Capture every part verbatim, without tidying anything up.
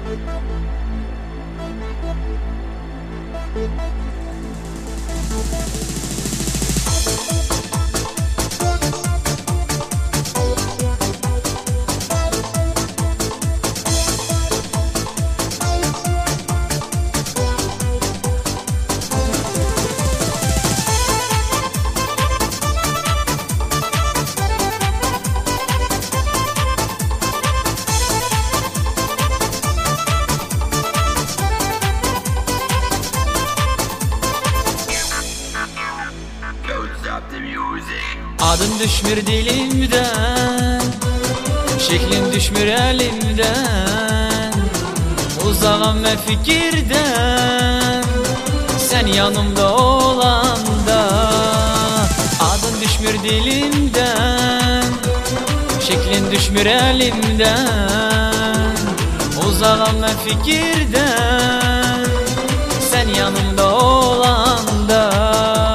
Adın düşmür dilimden, şeklin düşmür elimden, uzağım ve fikirden, sen yanımda olanda. Adın düşmür dilimden, şeklin düşmür elimden, uzağım ve fikirden, sen yanımda olanda.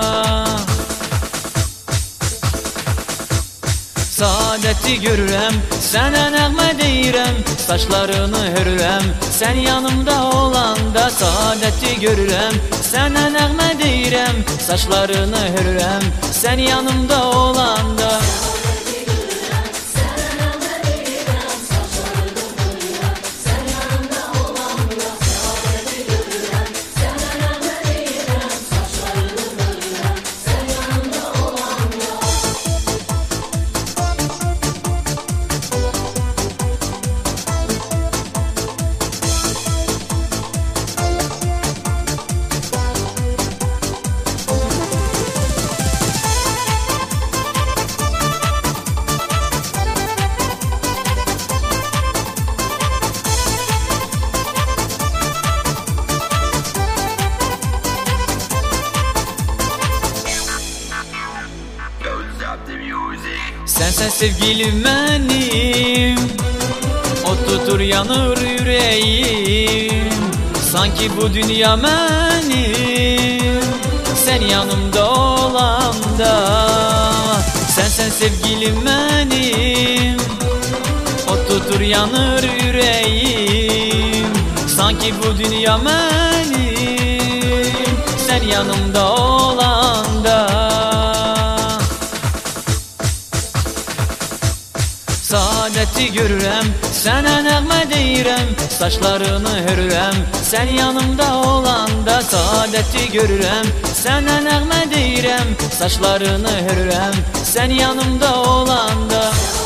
Saadeti görürəm, sənə nəğmə deyirəm, saçlarını hörürəm, sən yanımda olanda. Saadeti görürəm, sənə nəğmə deyirəm, saçlarını hörürəm, sən yanımda olanda. Sensen sevgilim benim, o tutur yanır yüreğim, sanki bu dünya benim, sen yanımda olanda. Sensen sevgilim benim, o tutur yanır yüreğim, sanki bu dünya benim, sen yanımda olanda. Saadeti görürəm, sənə nəğmə deyirəm, saçlarını hörürəm, sən yanımda olanda. Saadeti görürəm, sənə nəğmə deyirəm, saçlarını hörürəm, sən yanımda olanda.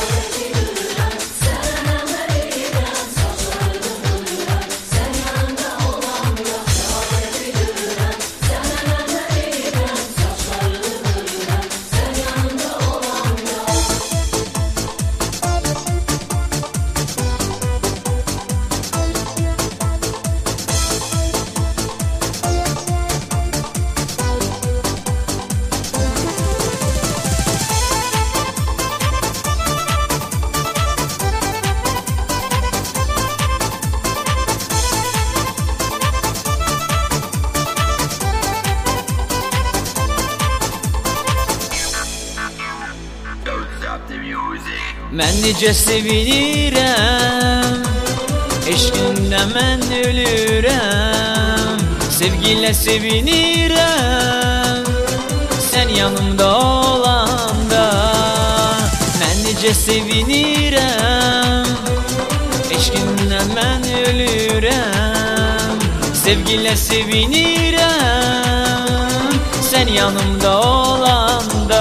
Mən necə sevinirəm, eşqində mən ölürəm, sevgilə sevinirəm, sən yanımda olanda. Mən necə sevinirəm, eşqində mən ölürəm, sevgilə sevinirəm, sən yanımda olanda.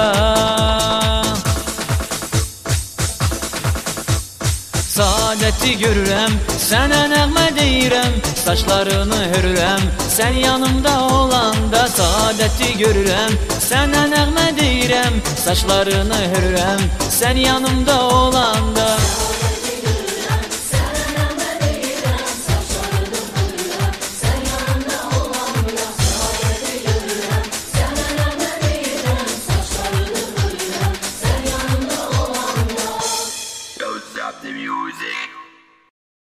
Saadeti görürəm, sənə nəğmə deyirəm, saçlarını hörürəm, sən yanımda olanda. Saadeti görürəm, sənə nəğmə deyirəm, saçlarını hörürəm, sən yanımda olanda.